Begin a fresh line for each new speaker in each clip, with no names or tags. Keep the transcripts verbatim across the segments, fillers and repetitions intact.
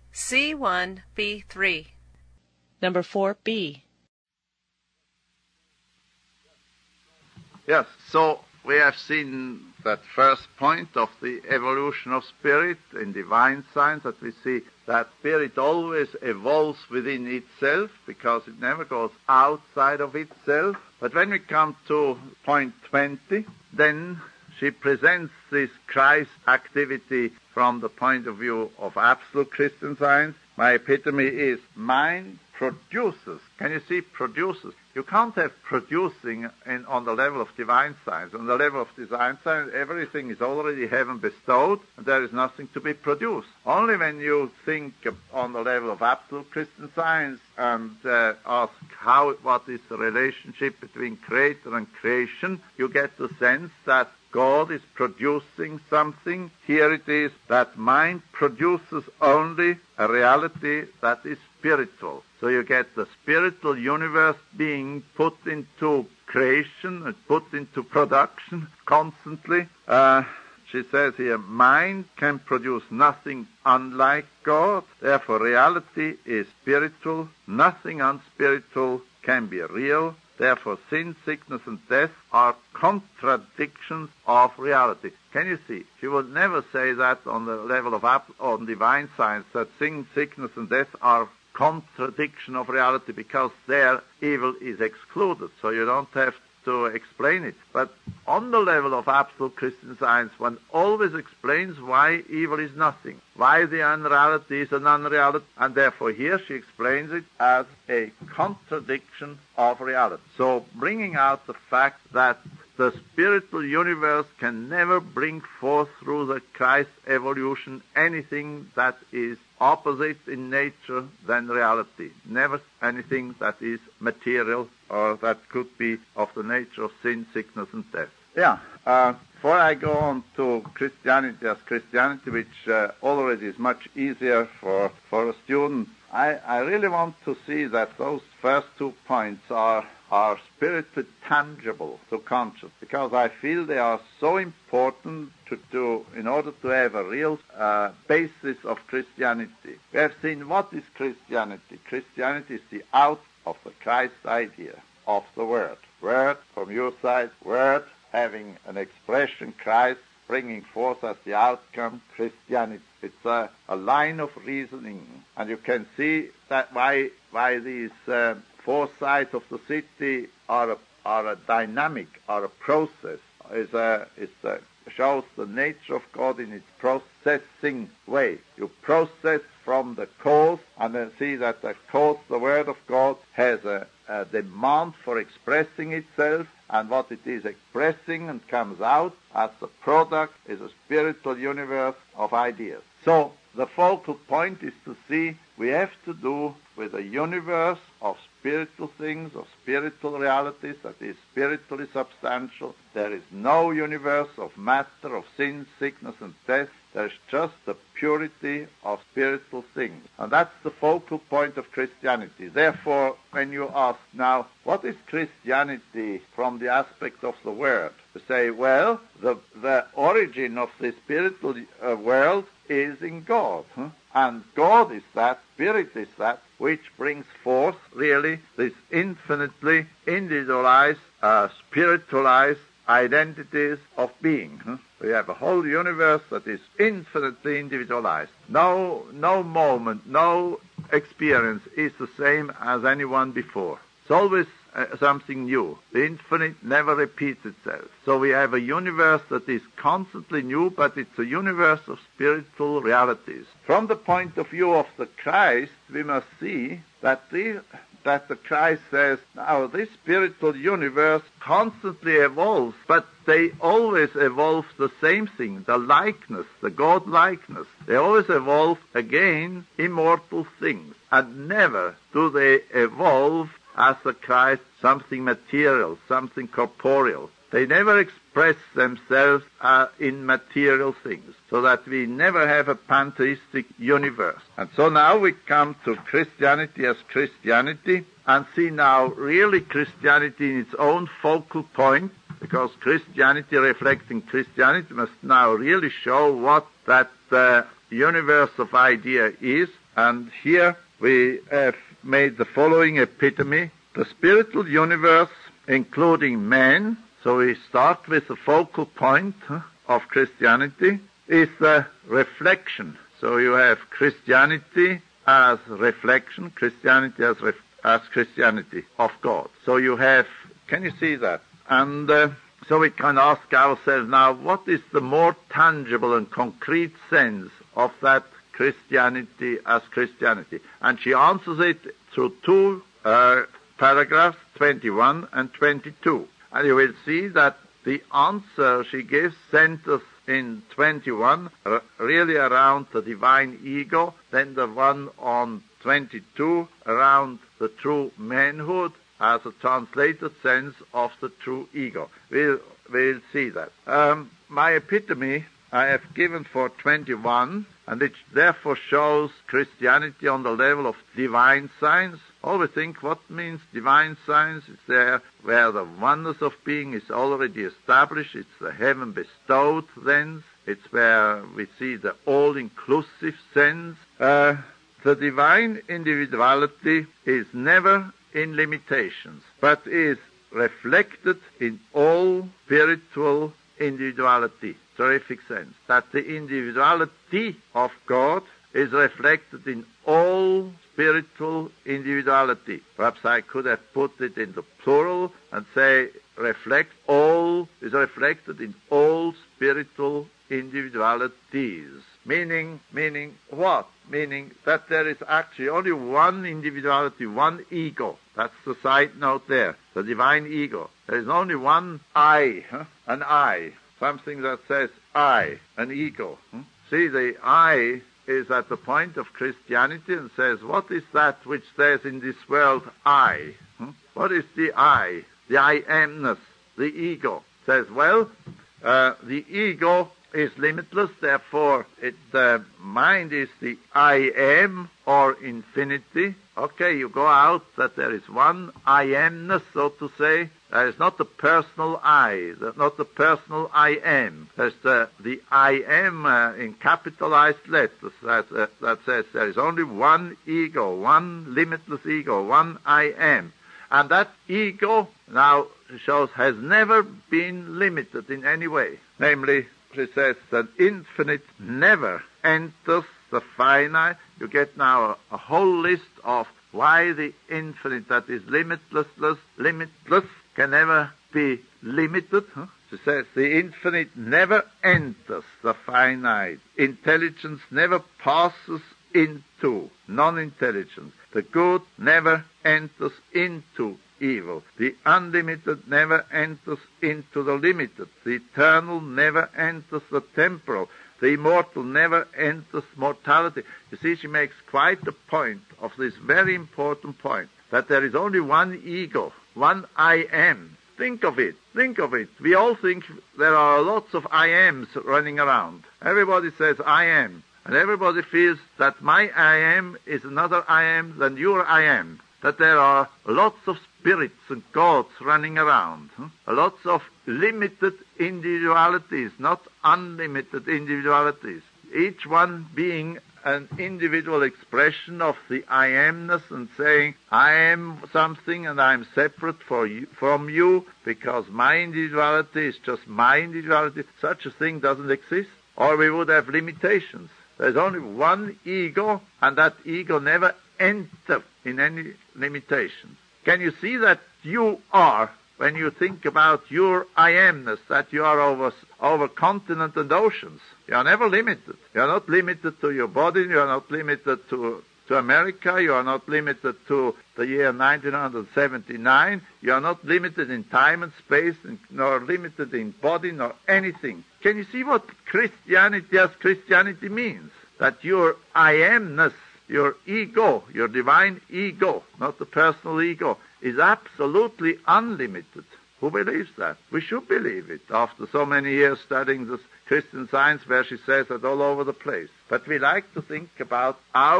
C one B three.
Number four B.
Yes, so we have seen that first point of the evolution of spirit in divine science, that we see that spirit always evolves within itself because it never goes outside of itself. But when we come to point twenty, then she presents this Christ activity from the point of view of absolute Christian science. My epitome is mind produces. Can you see produces? You can't have producing in, on the level of divine science. On the level of divine science, everything is already heaven bestowed, and there is nothing to be produced. Only when you think on the level of absolute Christian science and uh, ask how, what is the relationship between creator and creation, you get the sense that God is producing something. Here it is that mind produces only a reality that is spiritual. So you get the spiritual universe being put into creation and put into production constantly. Uh, she says here, mind can produce nothing unlike God. Therefore, reality is spiritual. Nothing unspiritual can be real. Therefore, sin, sickness, and death are contradictions of reality. Can you see? She would never say that on the level of on divine science, that sin, sickness, and death are contradiction of reality, because there evil is excluded, so you don't have to explain it. But on the level of absolute Christian science, one always explains why evil is nothing, why the unreality is an unreality, and therefore here she explains it as a contradiction of reality. So bringing out the fact that the spiritual universe can never bring forth through the Christ evolution anything that is opposite in nature than reality. Never anything that is material or that could be of the nature of sin, sickness, and death. Yeah, uh, before I go on to Christianity as Christianity, which uh, already is much easier for, for a student, I, I really want to see that those first two points are are spiritually tangible to conscience, because I feel they are so important to do in order to have a real uh, basis of Christianity. We have seen what is Christianity. Christianity is the out of the Christ idea of the Word. Word from your side, Word having an expression, Christ bringing forth as the outcome, Christianity. It's a, a line of reasoning, and you can see that why why these uh, four sides of the city are a, are a dynamic, are a process. Is a, it's a, shows the nature of God in its processing way. You process from the cause, and then see that the cause, the Word of God, has a, a demand for expressing itself, and what it is expressing and comes out as the product is a spiritual universe of ideas. So the focal point is to see we have to do with a universe of spiritual things, of spiritual realities that is spiritually substantial. There is no universe of matter, of sin, sickness, and death. There is just the purity of spiritual things. And that's the focal point of Christianity. Therefore, when you ask now, what is Christianity from the aspect of the Word? You say, well, the, the origin of the spiritual uh, world is in God. Huh? And God is that, Spirit is that, which brings forth really this infinitely individualized, uh, spiritualized identities of being. Huh? We have a whole universe that is infinitely individualized. No, no moment, no experience is the same as anyone before. It's always uh, something new. The infinite never repeats itself. So we have a universe that is constantly new, but it's a universe of spiritual realities. From the point of view of the Christ, we must see that the that the Christ says, now this spiritual universe constantly evolves, but they always evolve the same thing, the likeness, the God-likeness. They always evolve again immortal things, and never do they evolve as the Christ something material, something corporeal. They never express themselves uh, in material things, so that we never have a pantheistic universe. And so now we come to Christianity as Christianity, and see now really Christianity in its own focal point, because Christianity reflecting Christianity must now really show what that uh, universe of idea is. And here we have made the following epitome. The spiritual universe, including man, so we start with the focal point of Christianity, is the reflection. So you have Christianity as reflection, Christianity as, ref- as Christianity of God. So you have, can you see that? And uh, so we can ask ourselves now, what is the more tangible and concrete sense of that Christianity as Christianity? And she answers it through two uh, paragraphs, twenty-one and twenty-two. And you will see that the answer she gives centers in twenty-one r- really around the divine ego, then the one on twenty-two around the true manhood as a translated sense of the true ego. We'll, we'll see that. Um, my epitome I have given for twenty-one, and it therefore shows Christianity on the level of divine science. Always think what means divine science. It's there where the oneness of being is already established. It's the heaven bestowed sense. It's where we see the all-inclusive sense. Uh, the divine individuality is never in limitations, but is reflected in all spiritual individuality. Terrific sense. That the individuality of God is reflected in all spiritual individuality. Perhaps I could have put it in the plural and say reflect all, is reflected in all spiritual individualities. Meaning, meaning what? Meaning that there is actually only one individuality, one ego. That's the side note there, the divine ego. There is only one I, huh? an I, something that says I, an ego. Hmm? See, the I is at the point of Christianity and says, what is that which says in this world I? Hmm? What is the I? The I amness, the ego. Says, well, uh, the ego is limitless, therefore it, the mind is the I am or infinity. Okay, you go out that there is one I amness, so to say. There is not the personal I, not the personal I am. There's the, the I am uh, in capitalized letters that, uh, that says there is only one ego, one limitless ego, one I am. And that ego, now shows, has never been limited in any way. Namely, she says that infinite never enters the finite. You get now a, a whole list of why the infinite, that is limitless, limitless, can never be limited. Huh? She says the infinite never enters the finite. Intelligence never passes into non-intelligence. The good never enters into evil. The unlimited never enters into the limited. The eternal never enters the temporal. The immortal never enters mortality. You see, she makes quite a point of this very important point, that there is only one ego, one I am. Think of it. Think of it. We all think there are lots of I ams running around. Everybody says I am. And everybody feels that my I am is another I am than your I am. That there are lots of spirits and gods running around. Huh? Lots of limited individualities, not unlimited individualities. Each one being an individual expression of the I amness and saying, I am something and I am separate for you, from you because my individuality is just my individuality. Such a thing doesn't exist, or we would have limitations. There's only one ego, and that ego never enters in any limitations. Can you see that you are, when you think about your I amness, that you are over, over continent and oceans? You are never limited. You are not limited to your body. You are not limited to, to America. You are not limited to the year nineteen seventy-nine. You are not limited in time and space, nor limited in body, nor anything. Can you see what Christianity as Christianity means? That your I amness, your ego, your divine ego, not the personal ego, is absolutely unlimited. Who believes that? We should believe it after so many years studying this Christian Science, where she says that all over the place. But we like to think about our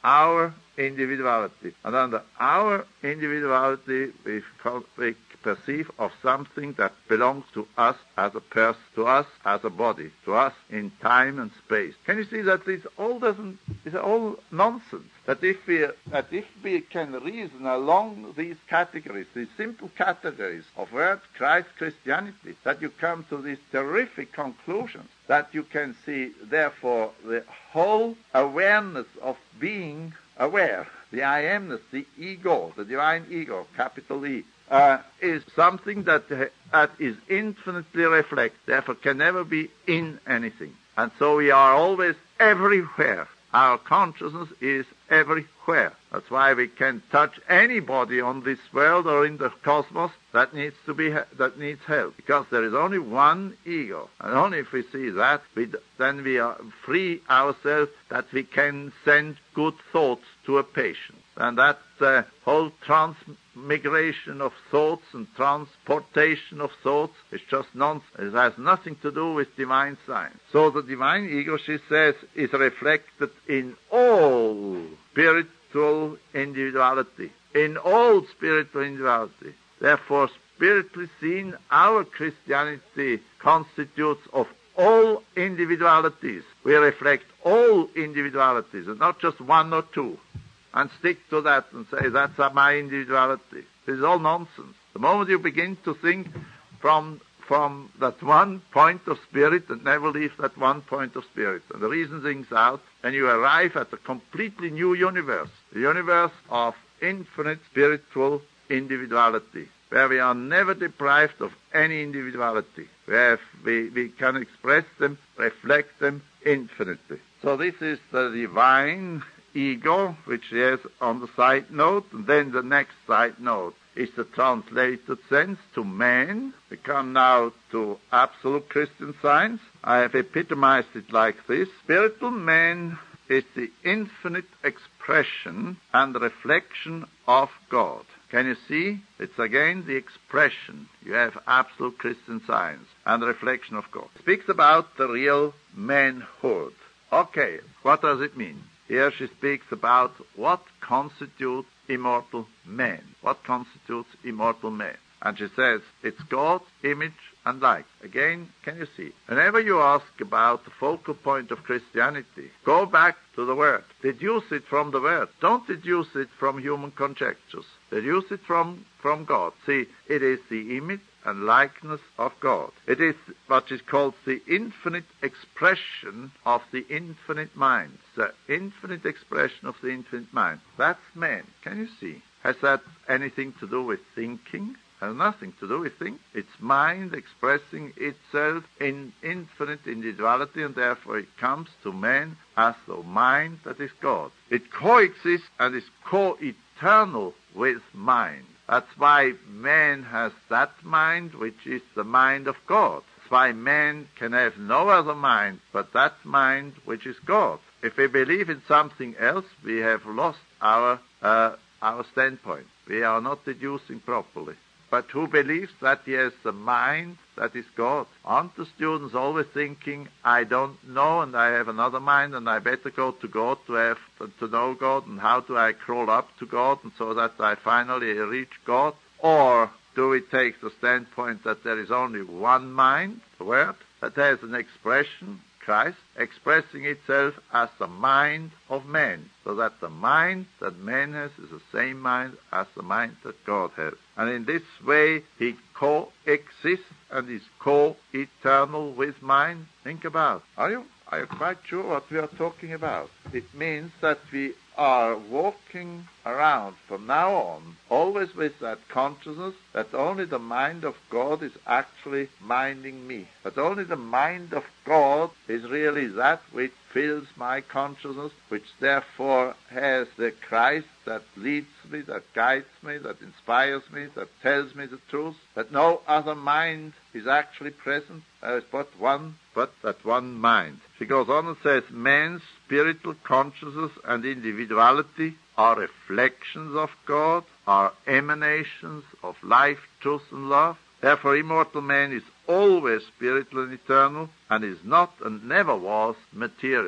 our individuality. And under our individuality, we, we perceive of something that belongs to us as a person, to us as a body, to us in time and space. Can you see that this all doesn't, it's all nonsense? That if we, that if we can reason along these categories, these simple categories of word, Christ, Christianity, that you come to these terrific conclusions, that you can see, therefore, the whole awareness of being aware, the I amness, the ego, the divine ego, capital E, uh, is something that, uh, that is infinitely reflected, therefore can never be in anything. And so we are always everywhere. Our consciousness is everywhere. That's why we can touch anybody on this world or in the cosmos that needs to be that needs help, because there is only one ego, and only if we see that, we, then we are free ourselves that we can send good thoughts to a patient. And that uh, whole transmigration of thoughts and transportation of thoughts is just nonsense. It has nothing to do with divine science. So the divine ego, she says, is reflected in all spiritual individuality, in all spiritual individuality. Therefore, spiritually seen, our Christianity constitutes of all individualities. We reflect all individualities, and not just one or two, and stick to that and say, that's my individuality. This is all nonsense. The moment you begin to think from from that one point of spirit and never leave that one point of spirit, and the reason things out, then you arrive at a completely new universe, the universe of infinite spiritual individuality, where we are never deprived of any individuality, where we, we can express them, reflect them infinitely. So this is the divine ego, which is on the side note, and then the next side note is the translated sense to man. We come now to absolute Christian science. I have epitomized it like this. Spiritual man is the infinite expression and reflection of God. Can you see? It's again the expression. You have absolute Christian science and the reflection of God. It speaks about the real manhood. Okay, what does it mean? Here she speaks about what constitutes immortal man. What constitutes immortal man? And she says, it's God's image and like. Again, can you see? Whenever you ask about the focal point of Christianity, go back to the Word. Deduce it from the Word. Don't deduce it from human conjectures. Deduce it from, from God. See, it is the image and likeness of God. It is what is called the infinite expression of the infinite mind. The infinite expression of the infinite mind. That's man. Can you see? Has that anything to do with thinking? Has nothing to do with thinking. It's mind expressing itself in infinite individuality, and therefore it comes to man as the mind that is God. It coexists and is co-eternal with mind. That's why man has that mind, which is the mind of God. That's why man can have no other mind but that mind which is God. If we believe in something else, we have lost our uh, our standpoint. We are not deducing properly. But who believes that he has the mind that is God? Aren't the students always thinking, I don't know and I have another mind and I better go to God to have to know God, and how do I crawl up to God and so that I finally reach God? Or do we take the standpoint that there is only one mind, the Word, that has an expression, Christ, expressing itself as the mind of man, so that the mind that man has is the same mind as the mind that God has. And in this way, he coexists and is co-eternal with mind. Think about, are you, are you quite sure what we are talking about? It means that we are walking around from now on always with that consciousness that only the mind of God is actually minding me. That only the mind of God is really that which fills my consciousness, which therefore has the Christ that leads me, that guides me, that inspires me, that tells me the truth, that no other mind is actually present. There is but one, but that one mind. She goes on and says, man's spiritual consciousness and individuality are reflections of God, are emanations of life, truth, and love. Therefore, immortal man is always spiritual and eternal, and is not and never was material.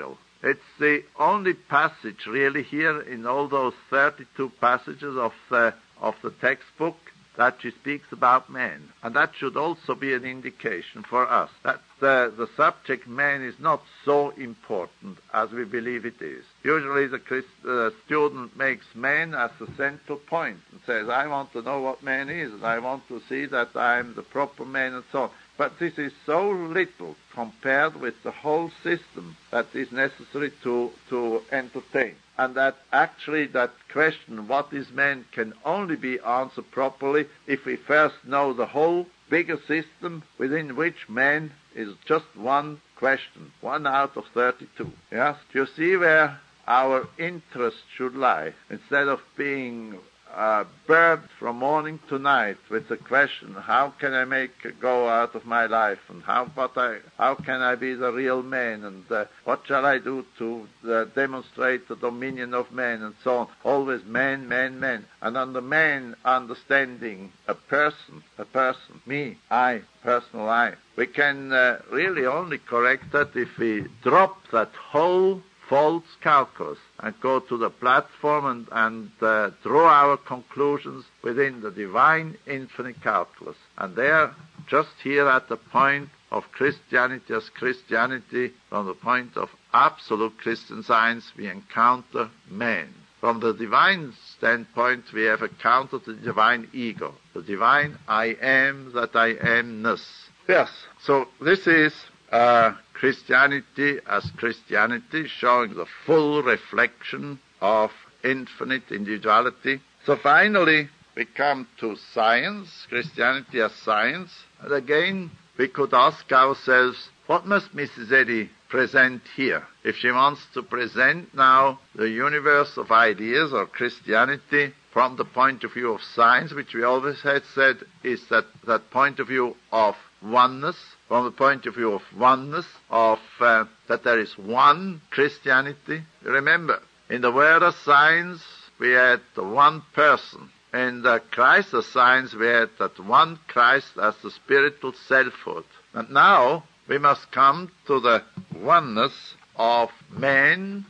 It's the only passage really here in all those thirty-two passages of the, of the textbook that she speaks about man. And that should also be an indication for us that the, the subject man is not so important as we believe it is. Usually the Christ, uh, student makes man as the central point and says, I want to know what man is, and I want to see that I am the proper man and so on. But this is so little compared with the whole system that is necessary to, to entertain. And that actually that question, what is man, can only be answered properly if we first know the whole bigger system within which man is just one question, one out of thirty-two. Yes? Do you see where our interest should lie? Instead of being uh, burned from morning to night with the question, how can I make a go out of my life, and how what I how can I be the real man, and uh, what shall I do to uh, demonstrate the dominion of man, and so on. Always man, man, man. And under man, understanding a person, a person, me, I, personal I. We can uh, really only correct that if we drop that whole false calculus and go to the platform and, and uh, draw our conclusions within the divine infinite calculus. And there, just here at the point of Christianity as Christianity, from the point of absolute Christian science, we encounter man. From the divine standpoint, we have encountered the divine ego, the divine I am that I amness. Yes, so this is uh, Christianity as Christianity, showing the full reflection of infinite individuality. So finally, we come to science, Christianity as science. And again, we could ask ourselves, what must Missus Eddy present here? If she wants to present now the universe of ideas or Christianity from the point of view of science, which we always had said is that, that point of view of oneness, from the point of view of oneness, of uh, that there is one Christianity. Remember, in the world of science, we had the one person. In the Christ of science, we had that one Christ as the spiritual selfhood. And now we must come to the oneness of man,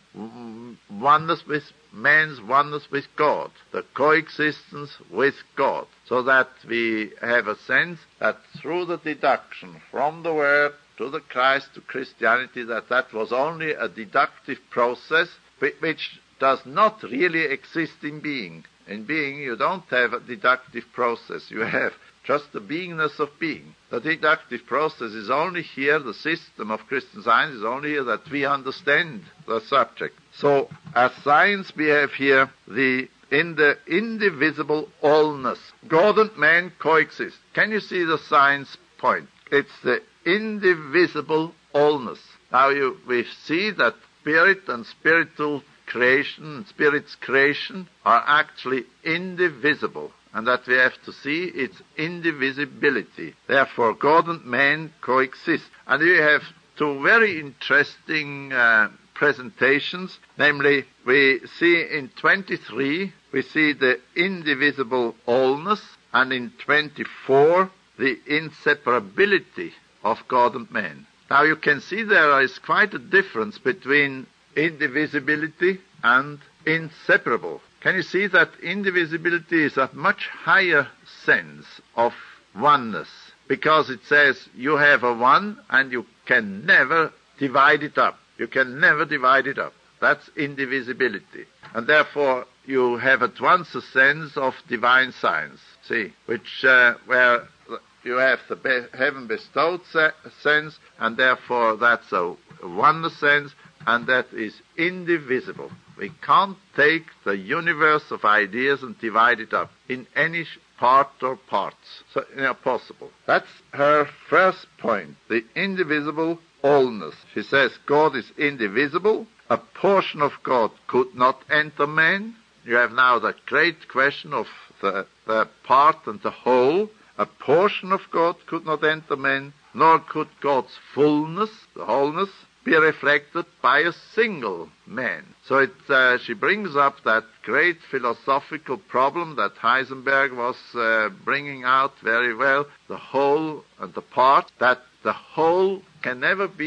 oneness with man's oneness with God, the coexistence with God, so that we have a sense that through the deduction from the Word to the Christ to Christianity, that that was only a deductive process which does not really exist in being. In being, you don't have a deductive process. You have just the beingness of being. The deductive process is only here, the system of Christian science is only here that we understand the subject. So, as science, we have here the in the indivisible allness. God and man coexist. Can you see the science point? It's the indivisible allness. Now, you we see that spirit and spiritual creation, spirit's creation, are actually indivisible, and that we have to see its indivisibility. Therefore, God and man coexist. And we have two very interesting uh, presentations, namely, we see in twenty-three, we see the indivisible allness, and in twenty-four, the inseparability of God and man. Now, you can see there is quite a difference between indivisibility and inseparable. Can you see that indivisibility is a much higher sense of oneness, because it says you have a one and you can never divide it up. You can never divide it up. That's indivisibility. And therefore you have at once a sense of divine science, see, which uh, where you have the be- heaven bestowed se- sense, and therefore that's a oneness sense, and that is indivisible. We can't take the universe of ideas and divide it up in any part or parts. So, you know, possible. That's her first point, the indivisible allness. She says God is indivisible. A portion of God could not enter man. You have now the great question of the, the part and the whole. A portion of God could not enter man, nor could God's fullness, the wholeness, be reflected by a single man. So it, uh, she brings up that great philosophical problem that Heisenberg was uh, bringing out very well, the whole and the part, that the whole can never be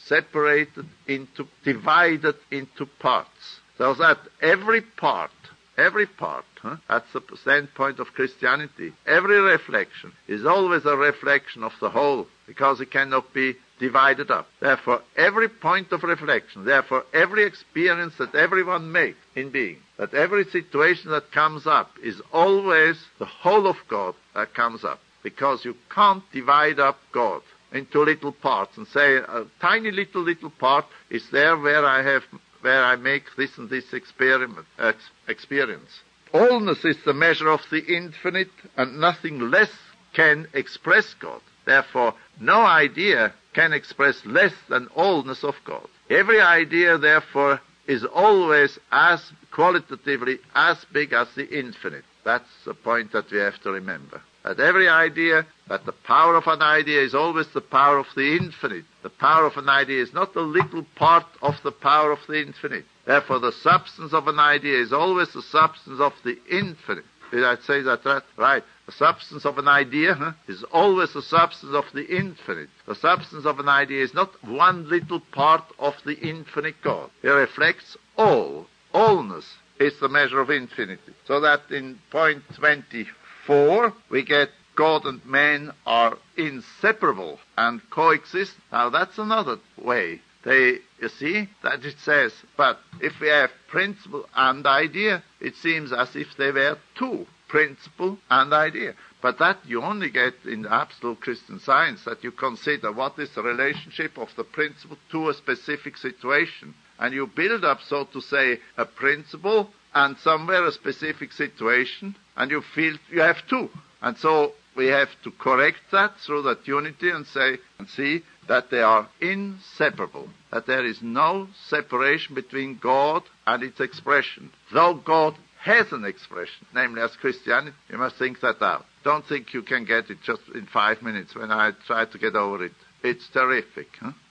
separated into, divided into parts. So that every part, every part, huh, that's the standpoint of Christianity, every reflection is always a reflection of the whole, because it cannot be divided up. Therefore, every point of reflection, therefore, every experience that everyone makes in being, that every situation that comes up is always the whole of God that comes up, because you can't divide up God into little parts and say a tiny little, little part is there where I have where I make this and this experiment, uh, experience. Allness is the measure of the infinite, and nothing less can express God. Therefore, no idea can express less than allness of God. Every idea, therefore, is always as qualitatively as big as the infinite. That's the point that we have to remember. That every idea, that the power of an idea is always the power of the infinite. The power of an idea is not a little part of the power of the infinite. Therefore, the substance of an idea is always the substance of the infinite. Did I say that right? Right. The substance of an idea huh, is always the substance of the infinite. The substance of an idea is not one little part of the infinite God. It reflects all. Allness is the measure of infinity. So that in point twenty-four, we get God and man are inseparable and coexist. Now that's another way. They, you see, that it says, but if we have principle and idea, it seems as if they were two, principle and idea. But that you only get in absolute Christian Science, that you consider what is the relationship of the principle to a specific situation. And you build up, so to say, a principle and somewhere a specific situation, and you feel you have two. And so we have to correct that through that unity and say and see that they are inseparable, that there is no separation between God and its expression. Though God has an expression, namely as Christianity, you must think that out. Don't think you can get it just in five minutes when I try to get over it. It's terrific. Huh?